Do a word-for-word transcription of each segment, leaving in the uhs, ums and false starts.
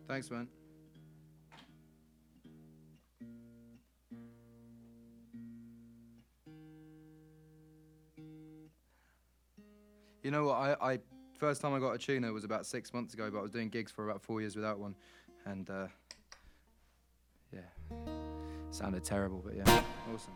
Thanks, man. You know what, I, I first time I got a tuner was about six months ago, but I was doing gigs for about four years without one. And, uh, yeah, sounded terrible, but yeah, awesome.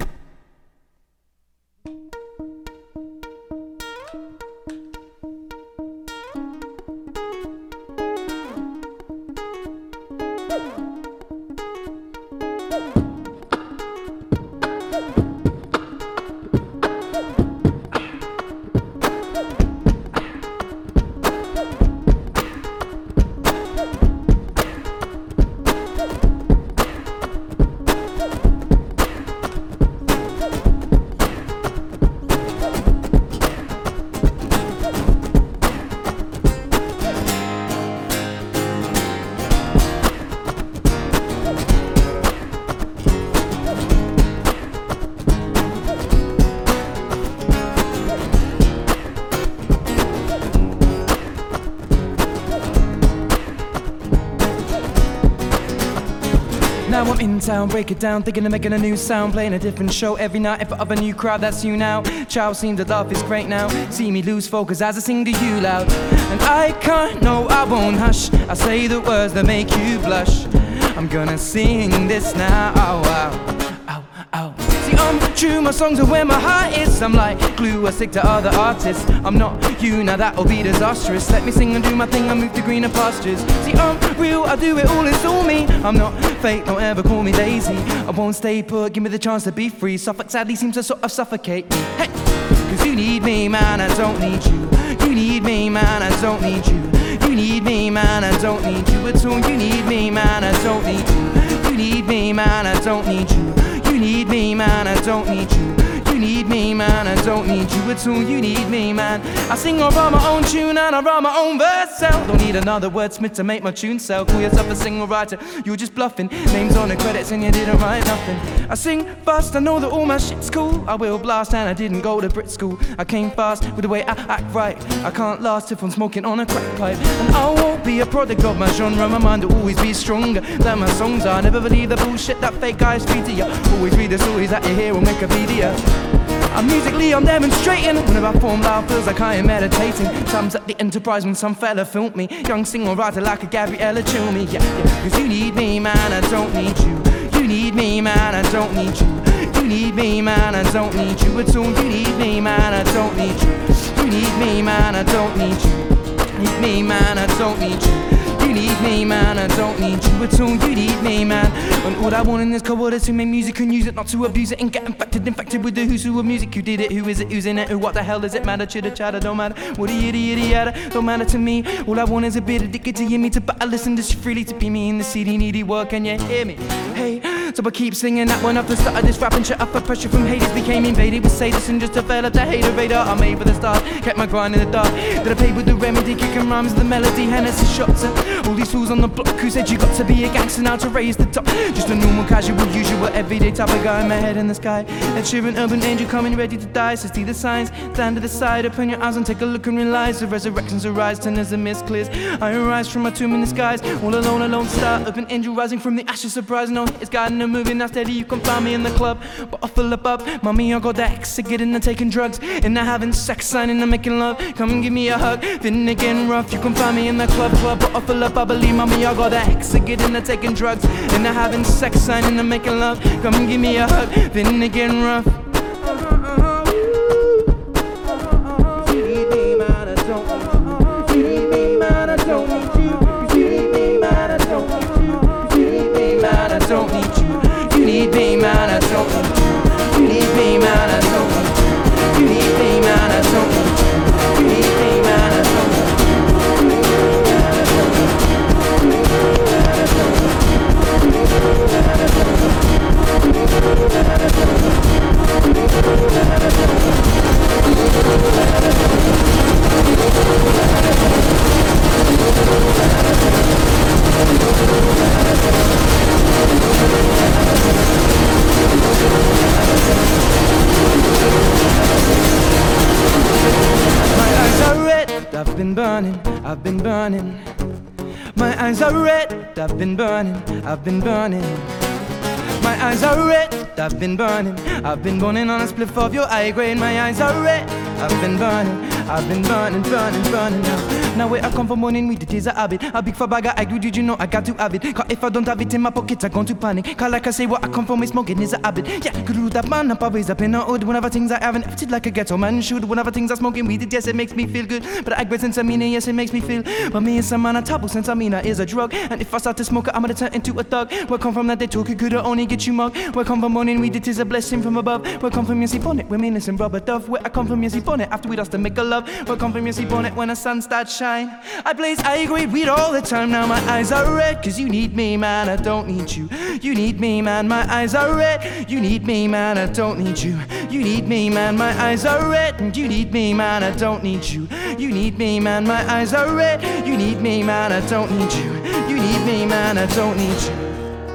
Now I'm in town, break it down, thinking of making a new sound, playing a different show every night in front of a new crowd. That's you now. Chow seems to laugh is great now. See me lose focus as I sing to you loud, and I can't, no, I won't hush. I say the words that make you blush. I'm gonna sing this now. Ow, ow, ow, ow. See, I'm true, my songs are where my heart is. I'm like glue, I stick to other artists. I'm not you, now that'll be disastrous. Let me sing and do my thing, I move to greener pastures. See, I'm real, I do it all, it's all me. I'm not fake, don't ever call me lazy. I won't stay put, give me the chance to be free. Suffolk sadly seems to sort of suffocate me. Hey, cause you need me, man, I don't need you. You need me, man, I don't need you. You need me, man, I don't need you at all. You need me, man, I don't need you. You need me, man, I don't need you. You need me, man, I don't need you. You need me, man, I don't need you at all. You need me, man. I sing or write my own tune and I write my own verse out. Don't need another wordsmith to make my tune sell. Call yourself a single writer, you're just bluffing. Names on the credits and you didn't write nothing. I sing fast, I know that all my shit's cool. I will blast and I didn't go to Brit school. I came fast with the way I act right. I can't last if I'm smoking on a crack pipe. And I won't be a product of my genre. My mind will always be stronger than my songs are. Never believe the bullshit that fake guys feed to you. Always read the stories that you hear on Wikipedia. I'm musically, I'm demonstrating. Whenever I form loud, feels like I am meditating. Times at the Enterprise when some fella filmed me. Young singer-writer like a Gabriella Cilmi. Yeah, yeah. Cause you need me, man, I don't need you. You need me, man, I don't need you. You need me, man, I don't need you at all. You need me, man, I don't need you. You need me, man, I don't need you. Need me, man, I don't need you. You need me, man, I don't need you at all. You need me, man. And all I want in this cold is to make music and use it, not to abuse it and get infected, infected with the who's who of music. Who did it? Who is it? Who's in it? Who? What the hell does it matter? Chitter chatter, don't matter. What a yitty yitty yada, don't matter to me. All I want is a bit addicted to hear me, to but I listen to shit freely, to be me in the city needy work. Can you hear me? Hey, so I keep singing that one up the start of this rapping shit up. For pressure from haters became invaded with sadist and just developed a hater radar. I made for the stars, kept my grind in the dark. Did I pay with the remedy, kicking rhymes, the melody, Hennessy shots. And all these fools on the block who said you got to be a gangster now to raise the top. Just a normal, casual, usual, everyday type of guy. My head in the sky, Ed Sheeran, urban angel coming ready to die. So see the signs, stand to the side, open your eyes and take a look and realize the resurrections arise, turn as the mist clears. I arise from my tomb in the skies, all alone, alone star, urban angel rising from the ashes, surprise. No, it's guiding and moving, now steady, you can find me in the club. But I fill up up, mommy, I got that ex, getting and taking drugs, and now having sex, signing and making love. Come and give me a hug, feeling again rough. You can find me in the club, club. But I fill up, I believe, mommy, I got that ex, getting and taking drugs, and now having sex, signing and making love. Come and give me a hug, feeling again rough. You need me, man, I don't need you. You need me, man, I don't need you. You need me, man, I don't need you. You need me, man, I don't need you. You need me, man, I don't need you. You need me, man, I don't need you. You need me, man, I don't need you. You need me, man, I don't need you. My eyes are red, I've been burning, I've been burning. My eyes are red, I've been burning, I've been burning. My eyes are red, I've been burning, I've been burning on a spliff of your eye grade. My eyes are red, I've been burning, I've been burning, burning, burning now. Now where I come from morning with it is a habit. A big for bag I agree, did you know I got to have it? Cause if I don't have it in my pocket I going to panic. Cause like I say, what I come from is smoking is a habit. Yeah, could do that man up always up in the hood. Whenever things I haven't acted like a ghetto man should. Whenever things I smoking weed, it yes it makes me feel good. But I agree since I mean it, yes it makes me feel. But me is some man a taboo since I mean I is a drug. And if I start to smoke it, I'm gonna turn into a thug. Where come from that they talk, it could only get you mugged. Where come from morning weed, it is a blessing from above. Where come from you see bonnet, where me listen rubber dove. Where I come from you see bonnet, after we dust to make a love. Where come from you see bonnet, when the sun starts shine. I blaze high grade weed all the time. Now my eyes are red, cause you need me man, I don't need you. You need me man, my eyes are red. You need me man, I don't need you. You need me man, my eyes are red. And you need me man, I don't need you. You need me man, my eyes are red. You need me man, I don't need you. You need me man, I don't need you.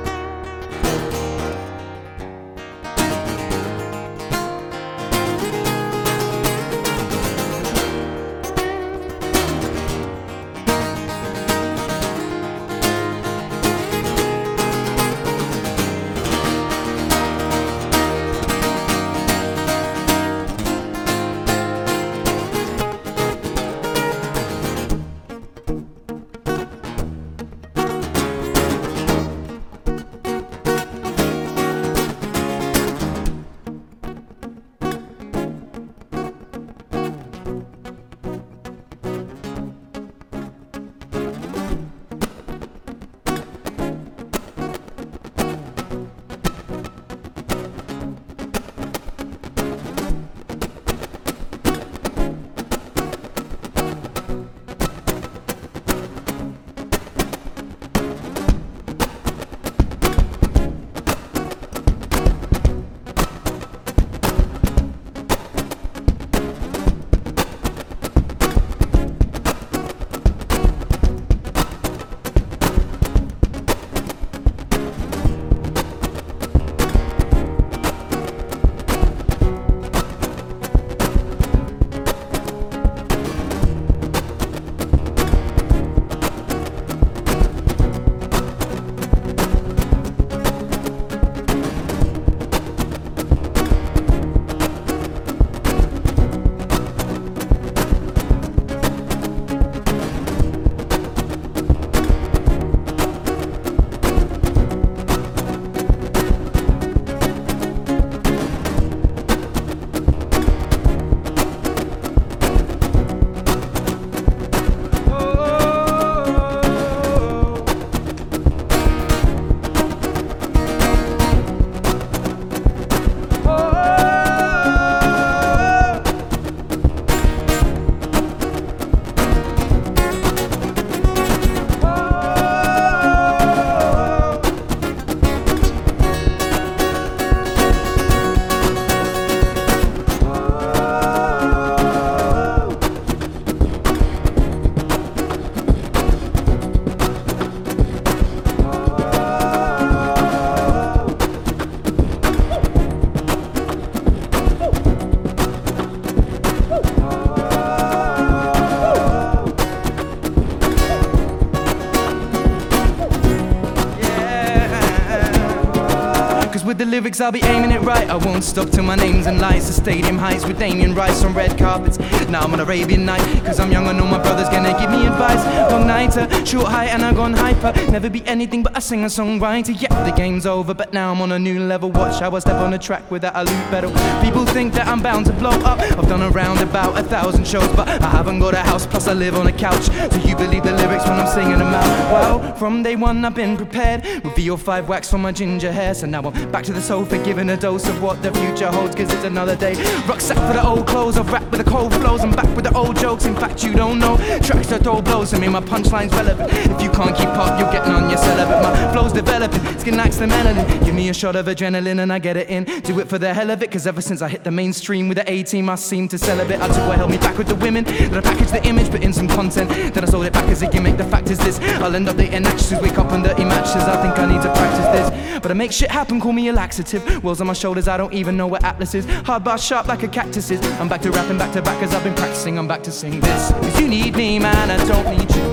With the lyrics I'll be aiming it right. I won't stop till my name's in lights. The stadium heights with Damien Rice on red carpets. Now I'm on Arabian Night, cause I'm young, I know my brother's gonna give me advice. Long nighter, short height and I gone hyper. Never be anything but a singer-songwriter. Yeah, the game's over, but now I'm on a new level. Watch how I step on the track without a loop pedal. People think that I'm bound to blow up. I've done around about a thousand shows, but I haven't got a house, plus I live on a couch. So you believe the lyrics when I'm singing them out? Well, from day one I've been prepared with V O five wax for my ginger hair. So now I'm back to the sofa, giving a dose of what the future holds, cause it's another day. Rucksack for the old clothes, I've rapped with the cold flows. I'm back with the old jokes, in fact you don't know. Tracks that throw blows, I mean my punchline's relevant. If you can't keep up, you're getting on your celibate. My flow's developing, skin likes the melanin. Give me a shot of adrenaline and I get it in. Do it for the hell of it, cause ever since I hit the mainstream with the A-team I seem to sell a bit. I took what held me back with the women, then I packaged the image, put in some content, then I sold it back as a gimmick. The fact is this, I'll end up dating actresses, wake up on dirty matches. I think I need to practice this, but I make shit happen, call me a laxative. Wheels on my shoulders, I don't even know what Atlas is. Hard bar sharp like a cactus is. I'm back to rapping back to back as I've been practicing. I'm back to sing this, cause you need me man, I don't need you. You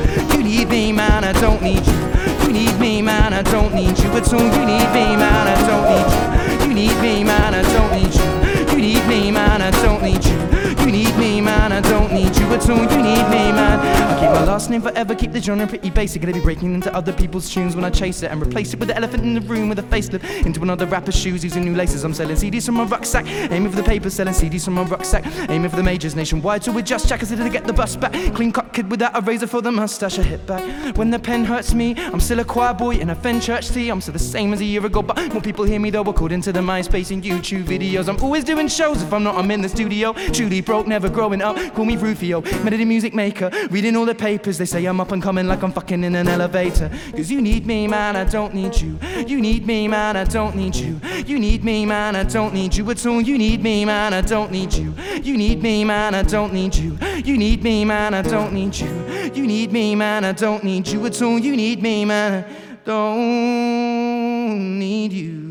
need me, man, I don't need you. You need me, man, I don't need you at all. You need me, man, I don't need you. You need me, man, I don't need you. You need me, man, I don't need you. You need me, man, I don't need you at all. You need me, man. I'll keep my last name forever, keep the genre pretty basic. Gonna be breaking into other people's tunes when I chase it, and replace it with the elephant in the room with a facelift. Into another rapper's shoes using new laces. I'm selling C Ds from my rucksack, aiming for the paper, selling C Ds from my rucksack, aiming for the majors nationwide. So with just jackets to get the bus back. Clean cut kid without a razor for the mustache. I hit back when the pen hurts me. I'm still a choir boy in a Fen church tee. I'm still the same as a year ago, but more people hear me though according to the MySpace and YouTube videos. I'm always doing shows. If I'm not, I'm in the studio. Truly broke, never growing up. Call me Rufio, melody music maker. Reading all the papers, they say I'm up and coming like I'm fucking in an elevator. Cause you need me, man, I don't need you. You need me, man, I don't need you. You need me, man, I don't need you at all. You need me, man, I don't need you. You need me, man, I don't need you. You need me, man, I don't need you. You need me, man, I don't need you at all. You need me, man, I don't need you.